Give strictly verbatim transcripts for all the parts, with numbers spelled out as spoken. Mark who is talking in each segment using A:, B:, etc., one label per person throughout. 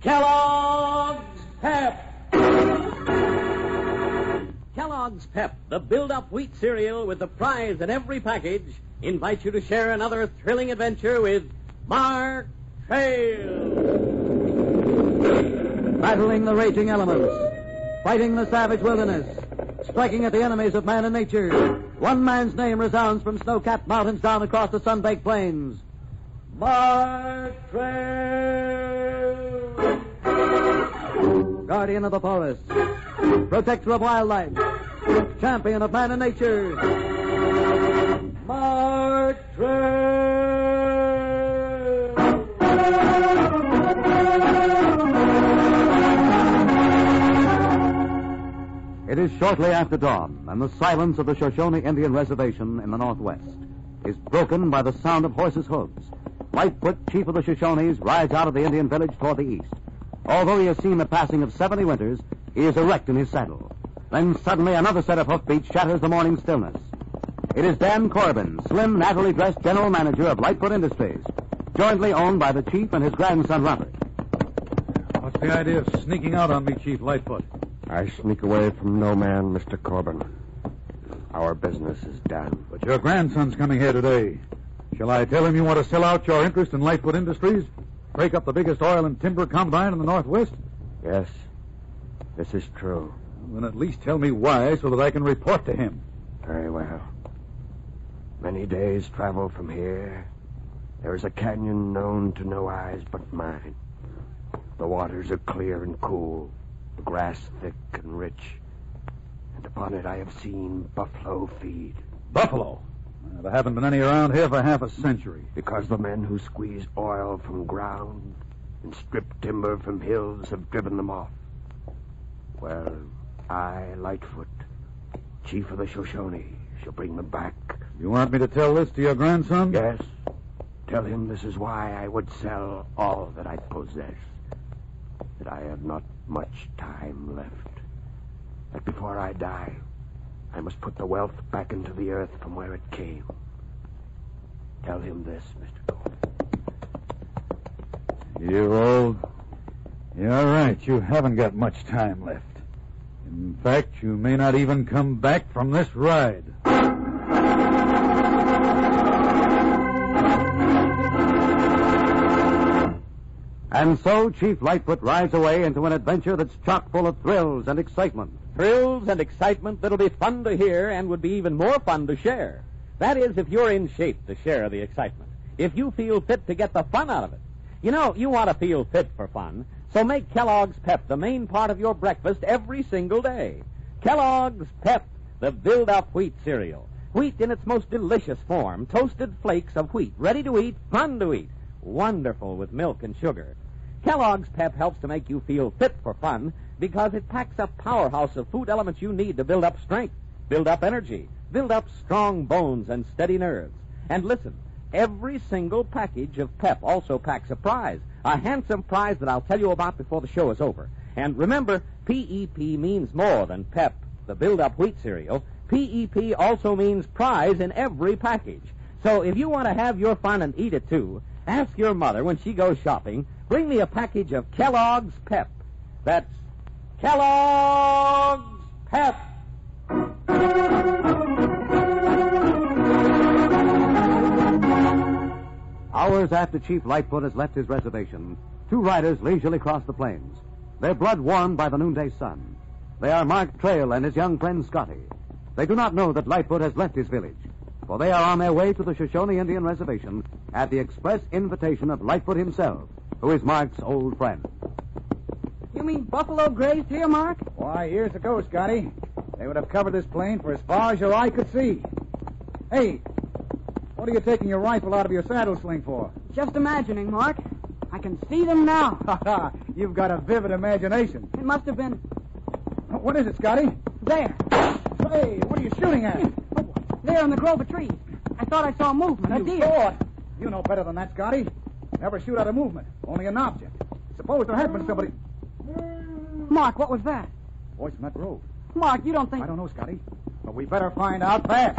A: Kellogg's Pep. Kellogg's Pep, the build-up wheat cereal with the prize in every package, invites you to share another thrilling adventure with Mark Trail.
B: Battling the raging elements, fighting the savage wilderness, striking at the enemies of man and nature. One man's name resounds from snow-capped mountains down across the sun-baked plains. Mark Trail! Guardian of the forest, protector of wildlife, champion of man and nature. Mark Trail! It is shortly after dawn, and the silence of the Shoshone Indian Reservation in the northwest is broken by the sound of horses' hooves. Lightfoot, chief of the Shoshones, rides out of the Indian village toward the east. Although he has seen the passing of seventy winters, he is erect in his saddle. Then suddenly another set of hoofbeats shatters the morning stillness. It is Dan Corbin, slim, nattily dressed general manager of Lightfoot Industries, jointly owned by the chief and his grandson Robert.
C: What's the idea of sneaking out on me, Chief Lightfoot?
D: I sneak away from no man, Mister Corbin. Our business is done.
C: But your grandson's coming here today. Shall I tell him you want to sell out your interest in Lightfoot Industries? Break up the biggest oil and timber combine in the Northwest?
D: Yes, this is true.
C: Well, then at least tell me why so that I can report to him.
D: Very well. Many days' travel from here, there is a canyon known to no eyes but mine. The waters are clear and cool, the grass thick and rich, and upon it I have seen buffalo feed.
C: Buffalo? Well, there haven't been any around here for half a century.
D: Because the men who squeeze oil from ground and strip timber from hills have driven them off. Well, I, Lightfoot, chief of the Shoshone, shall bring them back.
C: You want me to tell this to your grandson?
D: Yes. Tell him this is why I would sell all that I possess. That I have not much time left. That before I die, I must put the wealth back into the earth from where it came. Tell him this, Mister Corbin.
C: You old... You're right. You haven't got much time left. In fact, you may not even come back from this ride.
B: And so Chief Lightfoot rides away into an adventure that's chock full of thrills and excitement.
A: Thrills and excitement that'll be fun to hear and would be even more fun to share. That is, if you're in shape to share the excitement. If you feel fit to get the fun out of it. You know, you want to feel fit for fun, so make Kellogg's Pep the main part of your breakfast every single day. Kellogg's Pep, the build-up wheat cereal. Wheat in its most delicious form, toasted flakes of wheat, ready to eat, fun to eat. Wonderful with milk and sugar. Kellogg's Pep helps to make you feel fit for fun because it packs a powerhouse of food elements you need to build up strength, build up energy, build up strong bones and steady nerves. And listen, every single package of Pep also packs a prize, a handsome prize that I'll tell you about before the show is over. And remember, P E P means more than Pep, the build-up wheat cereal. P E P also means prize in every package. So if you want to have your fun and eat it too, ask your mother when she goes shopping, bring me a package of Kellogg's Pep. That's Kellogg's Pep.
B: Hours after Chief Lightfoot has left his reservation, two riders leisurely cross the plains, their blood warmed by the noonday sun. They are Mark Trail and his young friend Scotty. They do not know that Lightfoot has left his village, for they are on their way to the Shoshone Indian Reservation at the express invitation of Lightfoot himself, who is Mark's old friend.
E: You mean buffalo grazed here, Mark?
F: Why, years ago, Scotty, they would have covered this plain for as far as your eye could see. Hey, what are you taking your rifle out of your saddle sling for?
E: Just imagining, Mark. I can see them now.
F: Ha ha, you've got a vivid imagination.
E: It must have been...
F: What is it, Scotty?
E: There.
F: Hey, what are you shooting at?
E: Oh, there in the grove of trees. I thought I saw movement, a
F: You
E: deer.
F: thought. You know better than that, Scotty. Never shoot at a movement, only an object. Suppose there had been somebody...
E: Mark, what was that?
F: Voice from that road.
E: Mark, you don't think...
F: I don't know, Scotty, but we better find out fast.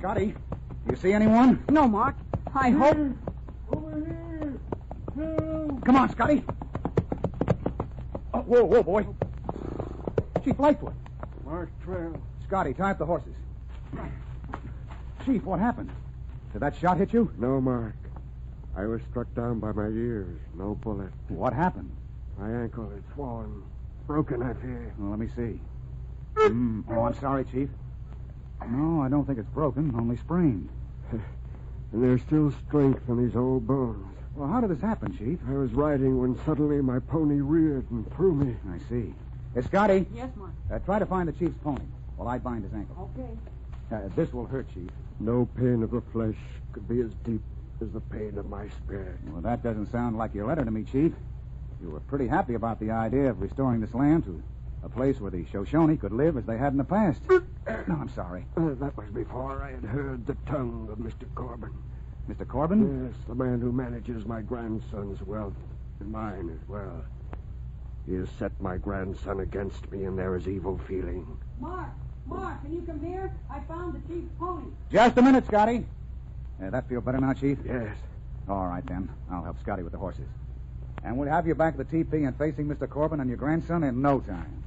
F: Scotty, do you see anyone?
E: No, Mark. I hope.
D: Over here! Help!
F: Come on, Scotty. Oh, whoa, whoa, boy. Chief Lightfoot.
D: Mark Trail.
F: Scotty, tie up the horses. Chief, what happened? Did that shot hit you?
D: No, Mark. I was struck down by my ears. No bullet.
F: What happened?
D: My ankle is swollen. Broken, I fear.
F: Well, let me see. Mm. Oh, I'm sorry, Chief. No, I don't think it's broken, only sprained.
D: And there's still strength in these old bones.
F: Well, how did this happen, Chief?
D: I was riding when suddenly my pony reared and threw me.
F: I see. Hey, Scotty.
E: Yes, Mark.
F: Uh, try to find the Chief's pony while I bind his ankle.
E: Okay.
F: Uh, this will hurt, Chief.
D: No pain of the flesh could be as deep as the pain of my spirit.
F: Well, that doesn't sound like your letter to me, Chief. You were pretty happy about the idea of restoring this land to a place where the Shoshone could live as they had in the past. No, I'm sorry.
D: Uh, that was before I had heard the tongue of Mister Corbin.
F: Mister Corbin?
D: Yes, the man who manages my grandson's wealth and mine as well. He has set my grandson against me, and there is evil feeling.
E: Mark, Mark, can you come here? I found the chief's pony.
F: Just a minute, Scotty. Uh, that feel better now, Chief?
D: Yes.
F: All right, then. I'll help Scotty with the horses. And we'll have you back at the T P and facing Mister Corbin and your grandson in no time.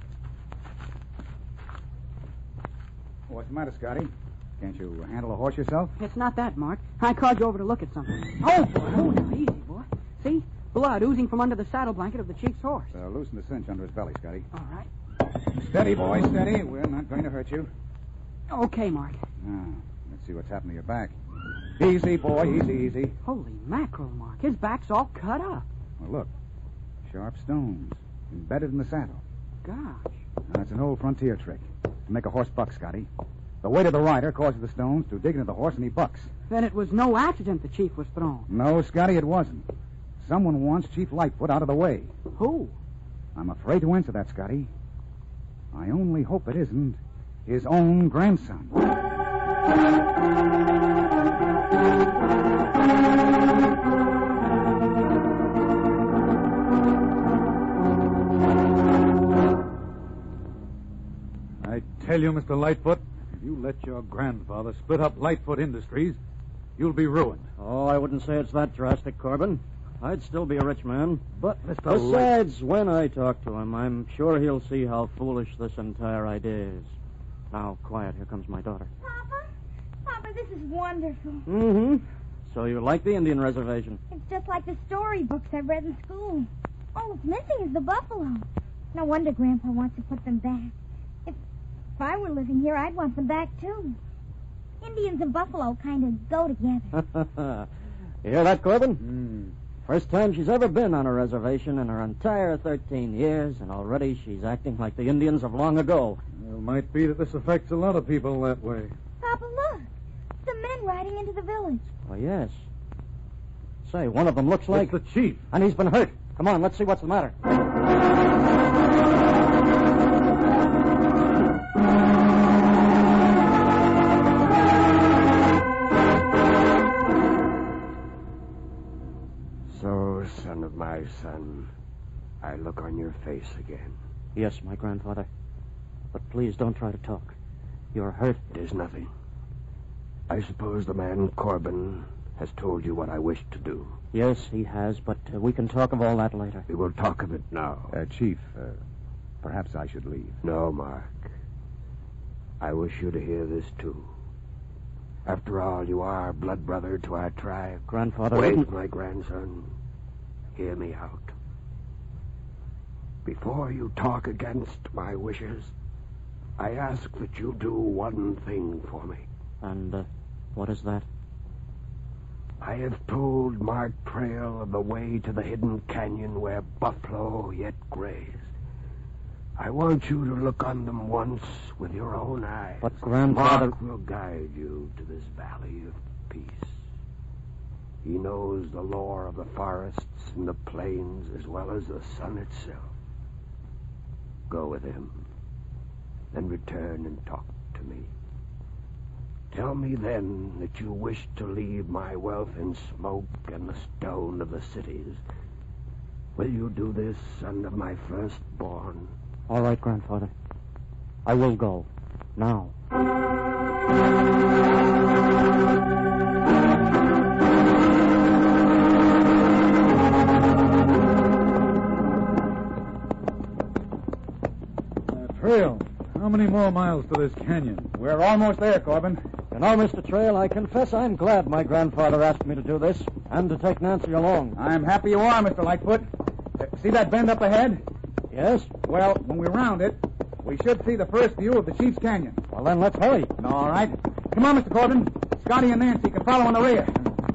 F: What's the matter, Scotty? Can't you handle a horse yourself?
E: It's not that, Mark. I called you over to look at something. Oh, boy. Oh, now, easy, boy. See? Blood oozing from under the saddle blanket of the chief's horse.
F: Uh, loosen the cinch under his belly, Scotty.
E: All right.
F: Steady, boy, steady. We're not going to hurt you.
E: Okay, Mark.
F: Now, let's see what's happened to your back. Easy, boy, easy, easy.
E: Holy mackerel, Mark. His back's all cut up.
F: Well, look. Sharp stones embedded in the saddle.
E: Gosh.
F: Now, it's an old frontier trick to make a horse buck, Scotty. The weight of the rider causes the stones to dig into the horse, and he bucks.
E: Then it was no accident the chief was thrown.
F: No, Scotty, it wasn't. Someone wants Chief Lightfoot out of the way.
E: Who?
F: I'm afraid to answer that, Scotty. I only hope it isn't his own grandson.
C: I tell you, Mister Lightfoot, if you let your grandfather split up Lightfoot Industries, you'll be ruined.
A: Oh, I wouldn't say it's that drastic, Corbin. I'd still be a rich man.
C: But, Mister
A: Besides, when I talk to him, I'm sure he'll see how foolish this entire idea is. Now, quiet. Here comes my daughter.
G: Papa? Papa, this is wonderful.
A: Mm-hmm. So you like the Indian reservation?
G: It's just like the storybooks I read in school. All it's missing is the buffalo. No wonder Grandpa wants to put them back. If, if I were living here, I'd want them back, too. Indians and buffalo kind of go together.
A: You hear that, Corbin?
C: Mm.
A: First time she's ever been on a reservation in her entire thirteen years, and already she's acting like the Indians of long ago.
C: Well, it might be that this affects a lot of people that way.
G: Papa, look. Some men riding into the village.
A: Oh, yes. Say, one of them looks like...
C: It's the chief.
A: And he's been hurt. Come on, let's see what's the matter.
D: So, son of my son, I look on your face again.
A: Yes, my grandfather. But please don't try to talk. You're hurt.
D: It is nothing. I suppose the man Corbin has told you what I wish to do.
A: Yes, he has, but uh, we can talk of all that later.
D: We will talk of it now.
F: Uh, Chief, uh, perhaps I should leave.
D: No, Mark. I wish you to hear this, too. After all, you are blood brother to our tribe.
A: Grandfather...
D: Wait,
A: wouldn't-
D: my grandson. Hear me out. Before you talk against my wishes, I ask that you do one thing for me.
A: And uh, what is that?
D: I have told Mark Trail of the way to the hidden canyon where buffalo yet graze. I want you to look on them once with your own eyes.
A: But, Grandfather...
D: Mark will guide you to this valley of peace. He knows the lore of the forests and the plains as well as the sun itself. Go with him, then return and talk to me. Tell me then that you wish to leave my wealth in smoke and the stone of the cities. Will you do this, son of my firstborn?
A: All right, Grandfather. I will go. Now.
C: Trail, how many more miles to this canyon?
F: We're almost there, Corbin.
H: You know, Mister Trail, I confess I'm glad my grandfather asked me to do this and to take Nancy along.
F: I'm happy you are, Mister Lightfoot. Uh, see that bend up ahead?
H: Yes?
F: Well, when we round it, we should see the first view of the Chief's Canyon.
H: Well, then let's hurry.
F: All right. Come on, Mister Corbin. Scotty and Nancy can follow in the rear.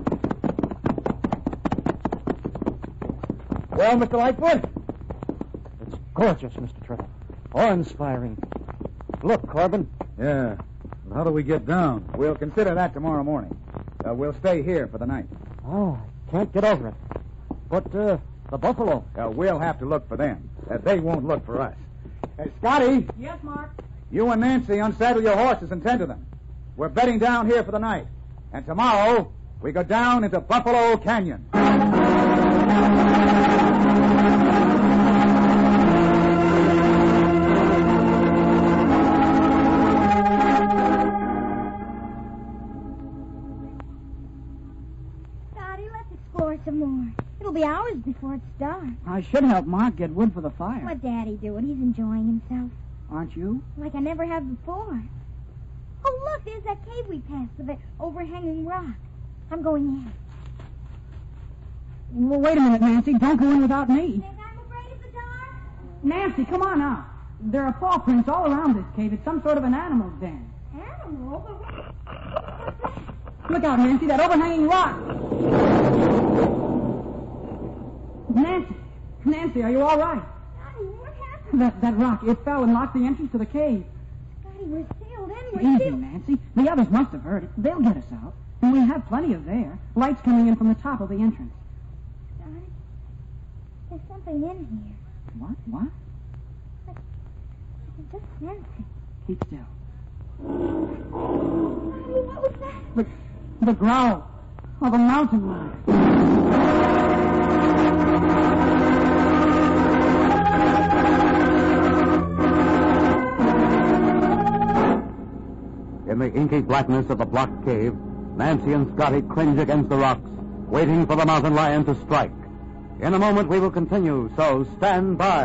F: Well, Mister Lightfoot?
H: It's gorgeous, Mister Trail. Awe-inspiring. Look, Corbin.
C: Yeah. But how do we get down?
F: We'll consider that tomorrow morning. Uh, we'll stay here for the night.
H: Oh, I can't get over it. But, uh, the buffalo.
F: Uh, we'll have to look for them. Uh, they won't look for us. Uh, Scotty,
E: Yes, Mark?
F: you and Nancy unsaddle your horses and tend to them. We're bedding down here for the night. And tomorrow, we go down into Buffalo Canyon.
G: Scotty, let's explore some more. It'll be hours before it's dark.
E: I should help Mark get wood for the fire.
G: Let Daddy do it. He's enjoying himself.
E: Aren't you?
G: Like I never have before. Oh, look, there's that cave we passed with the overhanging rock. I'm going in.
E: Well, wait a minute, Nancy. Don't go in without me.
G: Think I'm afraid of the dark?
E: Nancy, come on now. There are paw prints all around this cave. It's some sort of an animal's den.
G: Animal? But what- what's that?
E: Look out, Nancy, that overhanging rock. Nancy, Nancy, are you all right?
G: Scotty, what happened?
E: That that rock, it fell and locked the entrance to the cave.
G: Scotty, we're sealed in. We're
E: Easy,
G: sealed.
E: Nancy. The others must have heard it. They'll get us out. And we have plenty of air. Lights coming in from the top of the entrance.
G: Scotty, there's something in here.
E: What? What?
G: I can just sense it.
E: Keep still.
G: Scotty, what was that?
E: The, the growl of a mountain lion.
B: In the inky blackness of the blocked cave, Nancy and Scotty cringe against the rocks, waiting for the mountain lion to strike. In a moment, we will continue, so stand by.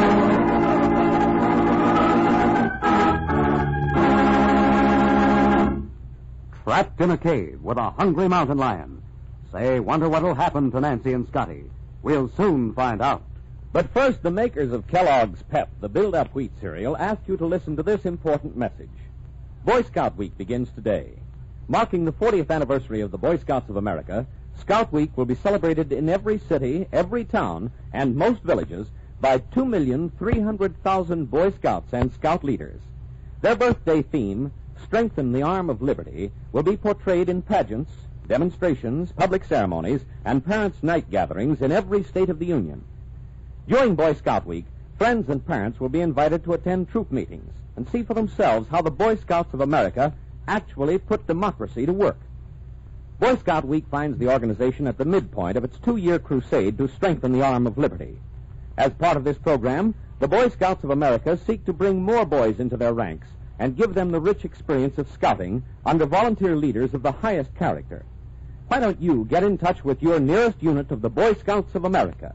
B: Trapped in a cave with a hungry mountain lion. Say, wonder what'll happen to Nancy and Scotty. We'll soon find out.
A: But first, the makers of Kellogg's Pep, the build-up wheat cereal, ask you to listen to this important message. Boy Scout Week begins today. Marking the fortieth anniversary of the Boy Scouts of America, Scout Week will be celebrated in every city, every town, and most villages by two million three hundred thousand Boy Scouts and Scout leaders. Their birthday theme, Strengthen the Arm of Liberty, will be portrayed in pageants, demonstrations, public ceremonies, and parents' night gatherings in every state of the Union. During Boy Scout Week, friends and parents will be invited to attend troop meetings and see for themselves how the Boy Scouts of America actually put democracy to work. Boy Scout Week finds the organization at the midpoint of its two-year crusade to strengthen the arm of liberty. As part of this program, the Boy Scouts of America seek to bring more boys into their ranks and give them the rich experience of scouting under volunteer leaders of the highest character. Why don't you get in touch with your nearest unit of the Boy Scouts of America?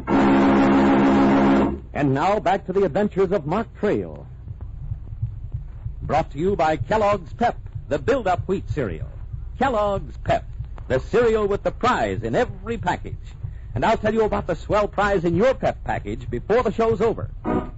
A: And now, back to the adventures of Mark Trail. Brought to you by Kellogg's Pep, the build-up wheat cereal. Kellogg's Pep, the cereal with the prize in every package. And I'll tell you about the swell prize in your Pep package before the show's over.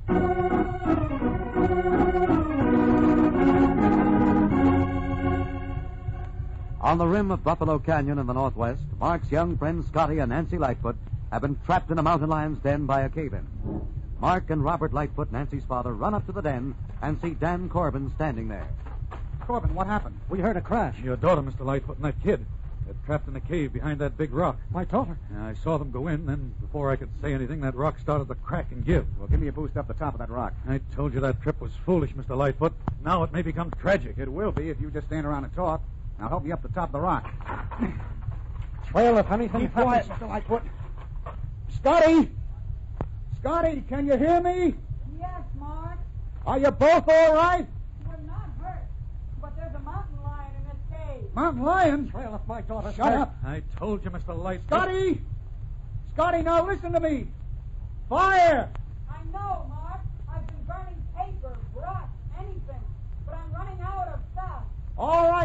B: On the rim of Buffalo Canyon in the northwest, Mark's young friends Scotty and Nancy Lightfoot have been trapped in a mountain lion's den by a cave-in. Mark and Robert Lightfoot, Nancy's father, run up to the den and see Dan Corbin standing there.
F: Corbin, what happened?
H: We heard a crash.
C: Your daughter, Mister Lightfoot, and that kid. They're trapped in a cave behind that big rock.
H: My daughter.
C: Yeah, I saw them go in, then before I could say anything, that rock started to crack and give.
F: Well, give me a boost up the top of that rock.
C: I told you that trip was foolish, Mister Lightfoot. Now it may become tragic.
F: It will be if you just stand around and talk. Now help me up the top of the rock.
H: Well, if anything
F: Keep
H: happens...
F: quiet, Mister Lightfoot. Scotty! Scotty, can you hear me?
E: Yes, Mark.
F: Are you both all right?
E: We're not hurt. But there's a mountain lion in this cave.
F: Mountain lions?
H: Well, if my daughter...
F: Shut up.
C: I told you, Mister Lightfoot.
F: Scotty! Scotty, now listen to me. Fire!
E: I know, Mark. I've been burning paper.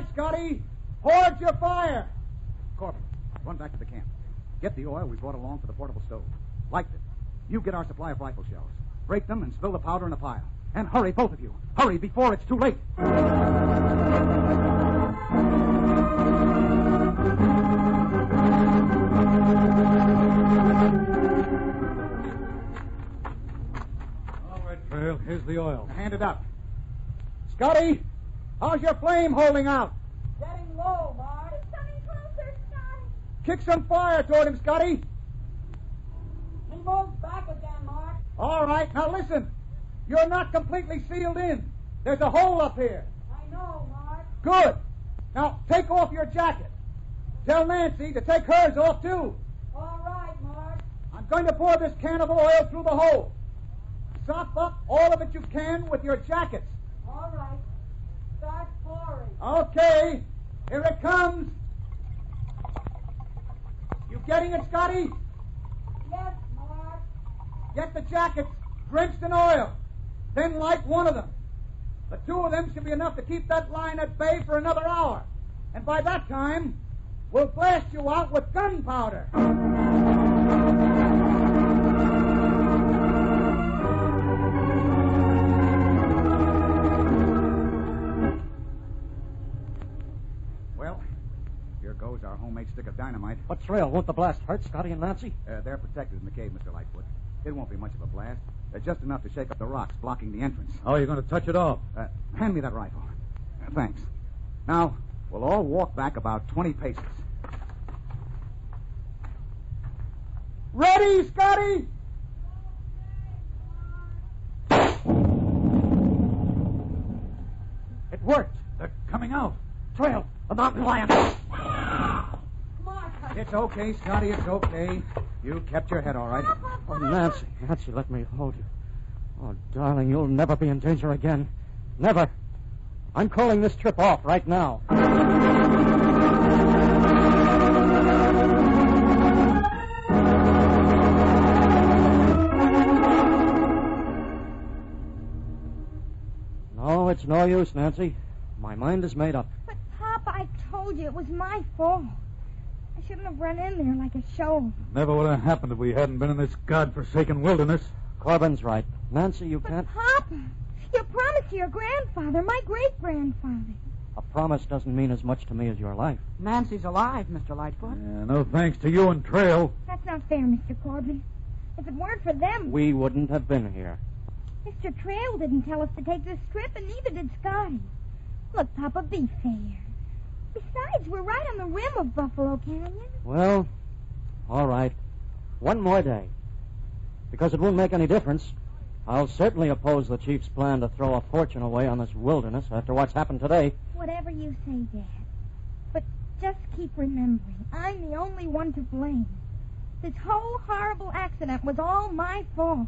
F: right, Scotty. Hold your fire. Corbin, run back to the camp. Get the oil we brought along for the portable stove. Light it. You get our supply of rifle shells. Break them and spill the powder in a pile. And hurry, both of you. Hurry before it's too late.
C: All right, Trail. Here's the oil.
F: Hand it up. Scotty, how's your flame holding out?
E: Getting low, Mark.
G: It's coming closer, Scotty.
F: Kick some fire toward him, Scotty.
E: He moves back again, Mark.
F: All right, now listen. You're not completely sealed in. There's a hole up here.
E: I know, Mark.
F: Good. Now, take off your jacket. Tell Nancy to take hers off, too.
E: All right, Mark.
F: I'm going to pour this can of oil through the hole. Sop up all of it you can with your jackets.
E: All right. Start pouring.
F: Okay. Here it comes. You getting it, Scotty?
E: Yes, Mark.
F: Get the jackets drenched in oil. Then light one of them. The two of them should be enough to keep that line at bay for another hour. And by that time, we'll blast you out with gunpowder. Well, here goes our homemade stick of dynamite.
H: But, Trail, won't the blast hurt Scotty and Nancy?
F: Uh, they're protected in the cave, Mister Lightfoot. It won't be much of a blast. Uh, just enough to shake up the rocks blocking the entrance.
C: How are you going to touch it off?
F: Uh, hand me that rifle. Uh, thanks. Now, we'll all walk back about twenty paces. Ready, Scotty?
C: It worked. They're coming out.
H: Trail, the mountain lion.
E: Mark,
F: It's okay, Scotty. It's okay. You kept your head all right.
H: Oh, Nancy, Nancy, let me hold you. Oh, darling, you'll never be in danger again. Never. I'm calling this trip off right now. No, it's no use, Nancy. My mind is made up.
G: But, Papa, I told you it was my fault. I shouldn't have run in there like a show.
C: Never would have happened if we hadn't been in this godforsaken wilderness.
H: Corbin's right. Nancy, you
G: But,
H: can't...
G: Papa, you promised to your grandfather, my great-grandfather.
H: A promise doesn't mean as much to me as your life.
E: Nancy's alive, Mister Lightfoot.
C: Yeah, no thanks to you and Trail.
G: That's not fair, Mister Corbin. If it weren't for them,
H: We wouldn't have been here.
G: Mister Trail didn't tell us to take this trip, and neither did Scotty. Look, Papa, be fair. Besides, we're right on the rim of Buffalo Canyon.
H: Well, all right. One more day. Because it won't make any difference. I'll certainly oppose the chief's plan to throw a fortune away on this wilderness after what's happened today.
G: Whatever you say, Dad. But just keep remembering, I'm the only one to blame. This whole horrible accident was all my fault.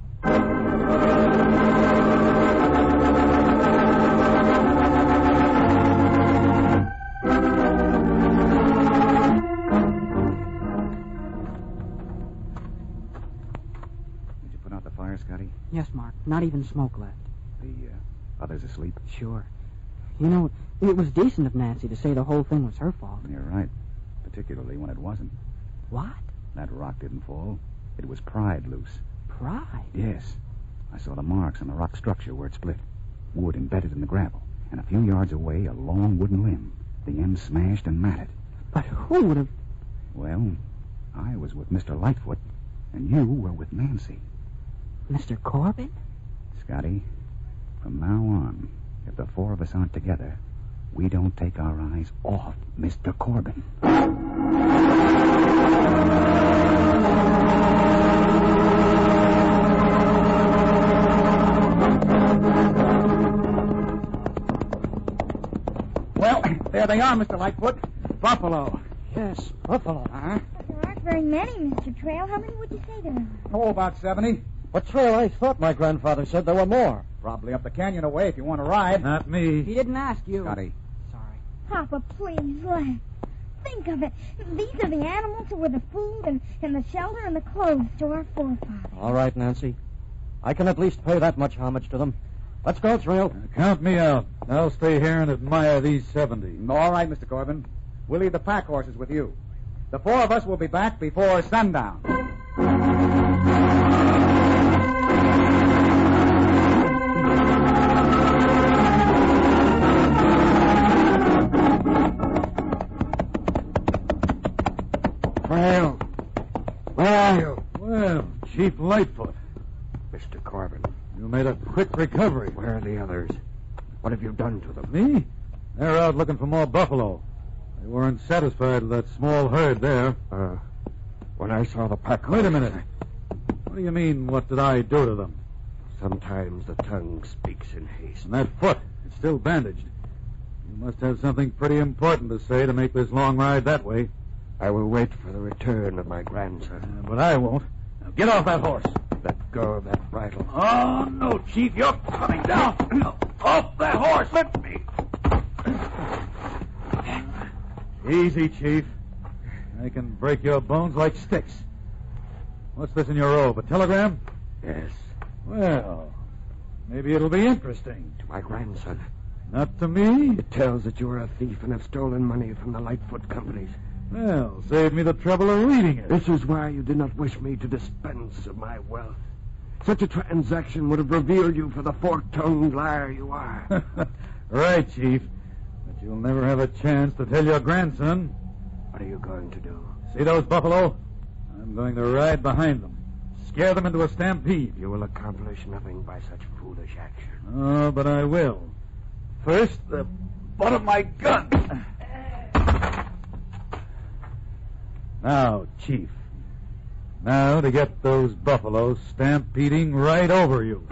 F: Did you put out the fire, Scotty?
E: Yes, Mark. Not even smoke left.
F: The uh, others asleep?
E: Sure. You know, it was decent of Nancy to say the whole thing was her fault.
F: You're right. Particularly when it wasn't.
E: What?
F: That rock didn't fall. It was pried loose.
E: Pride?
F: Yes. I saw the marks on the rock structure where it split. Wood embedded in the gravel. And a few yards away, a long wooden limb. The end smashed and matted.
E: But who would have...
F: Well, I was with Mister Lightfoot, and you were with Nancy.
E: Mister Corbin?
F: Scotty, from now on, if the four of us aren't together, we don't take our eyes off Mister Corbin. Well, there they are, Mister Lightfoot. Buffalo.
H: Yes, buffalo.
F: Uh-huh.
G: There aren't very many, Mister Trail. How many would you say there are?
F: Oh, about seventy.
H: But, Trail, I thought my grandfather said there were more.
F: Probably up the canyon away if you want to ride.
C: Not me.
E: He didn't ask you.
F: Scotty.
E: Sorry.
G: Papa, please, laugh. Think of it. These are the animals who were the food and, and the shelter and the clothes to our forefathers.
H: All right, Nancy. I can at least pay that much homage to them. Let's go, Trail.
C: Uh, count me out. I'll stay here and admire these seventy.
F: All right, Mister Corbin. We'll leave the pack horses with you. The four of us will be back before sundown.
H: Trail. Where are you?
C: Well, Chief Lightfoot,
D: Mister Corbin,
C: you made a quick recovery.
D: where are the others? What have you done to them?
C: Me? They're out looking for more buffalo. They weren't satisfied with that small herd there.
D: Uh, when I saw the pack
C: Wait a
D: horses,
C: minute. What do you mean, what did I do to them?
D: Sometimes the tongue speaks in haste.
C: And that foot, it's still bandaged. You must have something pretty important to say to make this long ride that way.
D: I will wait for the return of my
C: Uh,
D: grandson.
C: but I won't. Now get off that horse.
D: Let go of that bridle.
C: Oh, no, Chief, you're coming down. No, off that horse. Let me. Easy, Chief. I can break your bones like sticks. What's this in your robe? A telegram?
D: Yes,
C: Well, maybe it'll be interesting.
D: to my grandson.
C: Not to me.
D: It tells that you are a thief and have stolen money from the Lightfoot companies.
C: Well, save me the trouble of reading it.
D: This is why you did not wish me to dispense of my wealth. Such a transaction would have revealed you for the fork-tongued liar you are.
C: Right, Chief. But you'll never have a chance to tell your grandson.
D: What are you going to do?
C: See those buffalo? I'm going to ride behind them. Scare them into a stampede.
D: You will accomplish nothing by such foolish action.
C: Oh, but I will. First, the butt of my gun. Now, Chief. Now to get those buffaloes stampeding right over you.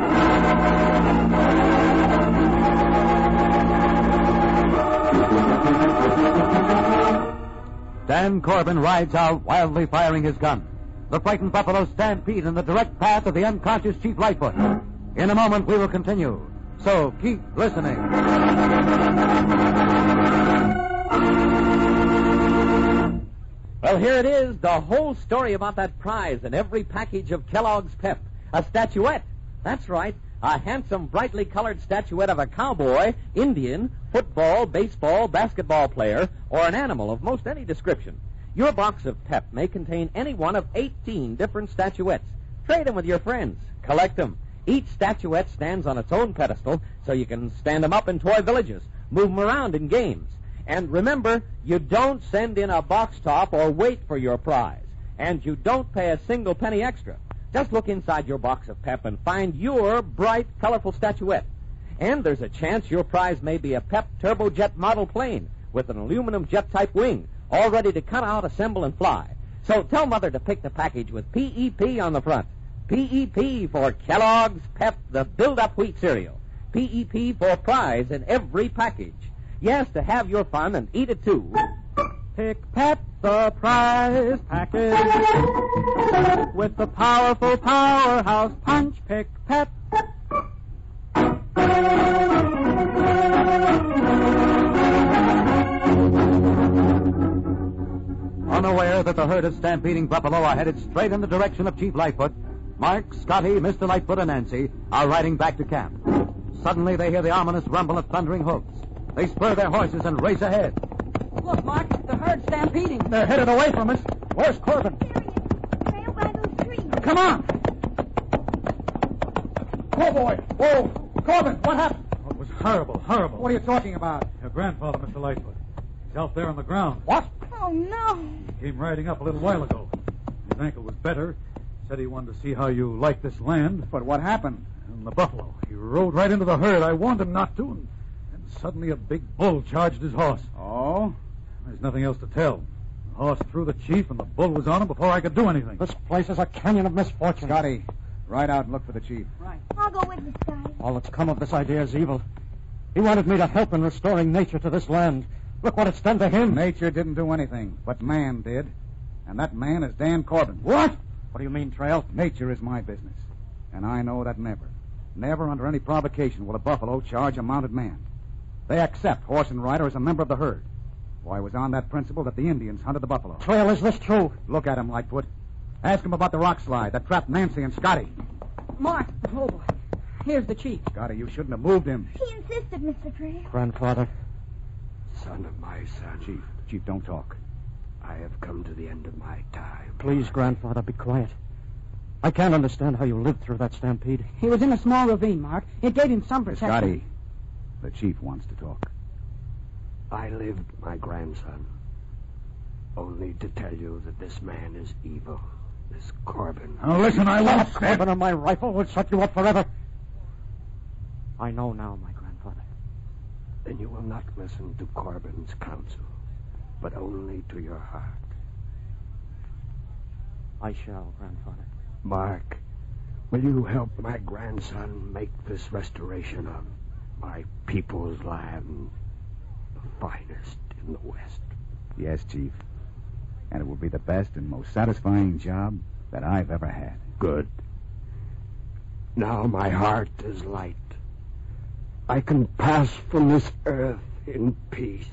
B: Dan Corbin rides out, wildly firing his gun. The frightened buffalo stampede in the direct path of the unconscious Chief Lightfoot. In a moment, we will continue. So keep listening.
A: Well, here it is, the whole story about that prize in every package of Kellogg's Pep. A statuette. That's right. A handsome, brightly colored statuette of a cowboy, Indian, football, baseball, basketball player, or an animal of most any description. Your box of Pep may contain any one of eighteen different statuettes. Trade them with your friends. Collect them. Each statuette stands on its own pedestal, so you can stand them up in toy villages, move them around in games. And remember, you don't send in a box top or wait for your prize. And you don't pay a single penny extra. Just look inside your box of Pep and find your bright, colorful statuette. And there's a chance your prize may be a Pep turbojet model plane with an aluminum jet-type wing, all ready to cut out, assemble, and fly. So tell Mother to pick the package with P E P on the front. P E P for Kellogg's Pep, the build-up wheat cereal. P E P for prize in every package. Yes, to have your fun and eat it too.
E: Pick Pep, the prize package. With the powerful powerhouse punch, pick Pep.
B: Unaware that the herd of stampeding buffalo are headed straight in the direction of Chief Lightfoot, Mark, Scotty, Mister Lightfoot, and Nancy are riding back to camp. Suddenly they hear the ominous rumble of thundering hoofs. They spur their horses and race ahead.
E: Look, Mark, the herd's stampeding.
F: They're headed away from us. Where's Corbin?
G: There he is. Trail by those trees.
F: Come on. Oh, boy. Whoa. Corbin, what happened?
C: Oh, it was horrible, horrible.
F: What are you talking about?
C: Your grandfather, Mister Lightfoot. He's out there on the ground.
F: What?
G: Oh, no.
C: He came riding up a little while ago. His ankle was better. Said he wanted to see how you like this land.
F: But what happened?
C: And the buffalo. He rode right into the herd. I warned him not to, and, and suddenly a big bull charged his horse.
F: Oh?
C: There's nothing else to tell. The horse threw the chief, and the bull was on him before I could do anything.
H: This place is a canyon of misfortune.
F: Scotty, ride out and look for the chief.
E: Right.
G: I'll go with you, Scotty.
H: All that's come of this idea is evil. He wanted me to help in restoring nature to this land. Look what it's done to him.
F: Nature didn't do anything, but man did. And that man is Dan Corbin.
H: What? What do you mean, Trail?
F: Nature is my business. And I know that never, never under any provocation will a buffalo charge a mounted man. They accept horse and rider as a member of the herd. Why, it was on that principle that the Indians hunted the buffalo.
H: Trail, is this true?
F: Look at him, Lightfoot. Ask him about the rock slide that trapped Nancy and Scotty.
E: Mark, oh, boy. Here's the chief.
F: Scotty, you shouldn't have moved him.
G: He insisted, Mister Trail.
H: Grandfather.
D: Son of my son.
F: Chief, Chief, don't talk.
D: I have come to the end of my time.
H: Please, Grandfather, be quiet. I can't understand how you lived through that stampede.
E: He was in a small ravine, Mark. It gave him some protection.
F: Scotty, the chief wants to talk.
D: I lived, my grandson, only to tell you that this man is evil. This Corbin.
C: Now, listen, I won't stand...
H: Corbin, my rifle would shut you up forever. I know now, my grandfather.
D: Then you will not listen to Corbin's counsel, but only to your heart.
H: I shall, Grandfather.
D: Mark, will you help my grandson make this restoration of my people's land the finest in the West?
F: Yes, Chief. And it will be the best and most satisfying job that I've ever had.
D: Good. Now my heart is light. I can pass from this earth in peace.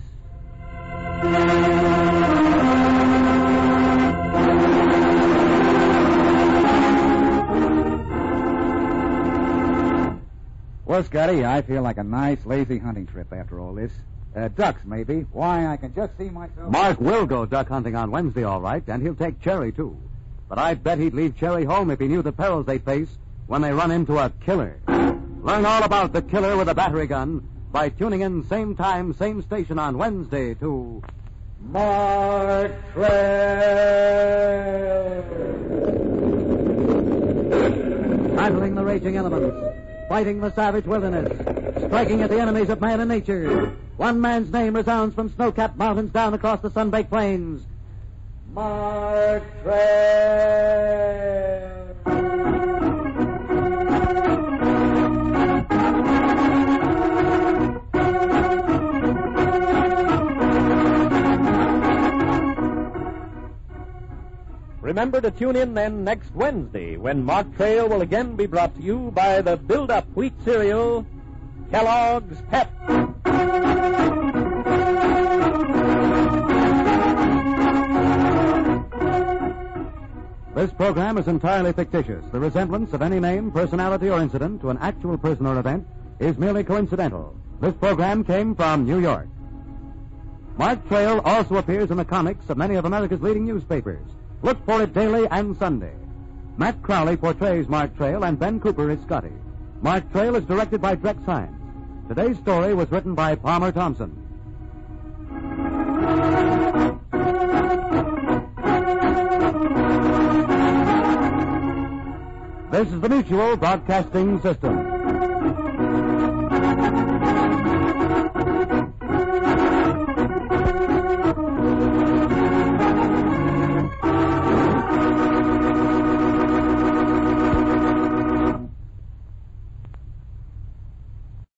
F: Well, Scotty, I feel like a nice, lazy hunting trip after all this. Uh, ducks, maybe. Why, I can just see myself...
B: Mark will go duck hunting on Wednesday, all right, and he'll take Cherry, too. But I bet he'd leave Cherry home if he knew the perils they face when they run into a killer. Learn all about the killer with a battery gun by tuning in same time, same station on Wednesday to... Mark Trail! Battling the raging elements, fighting the savage wilderness, striking at the enemies of man and nature. One man's name resounds from snow-capped mountains down across the sun-baked plains. Mark Trail!
A: Remember to tune in then next Wednesday when Mark Trail will again be brought to you by the build-up wheat cereal, Kellogg's Pep.
B: This program is entirely fictitious. The resemblance of any name, personality, or incident to an actual person or event is merely coincidental. This program came from New York. Mark Trail also appears in the comics of many of America's leading newspapers. Look for it daily and Sunday. Matt Crowley portrays Mark Trail, and Ben Cooper is Scotty. Mark Trail is directed by Drex Hines. Today's story was written by Palmer Thompson. This is the Mutual Broadcasting System.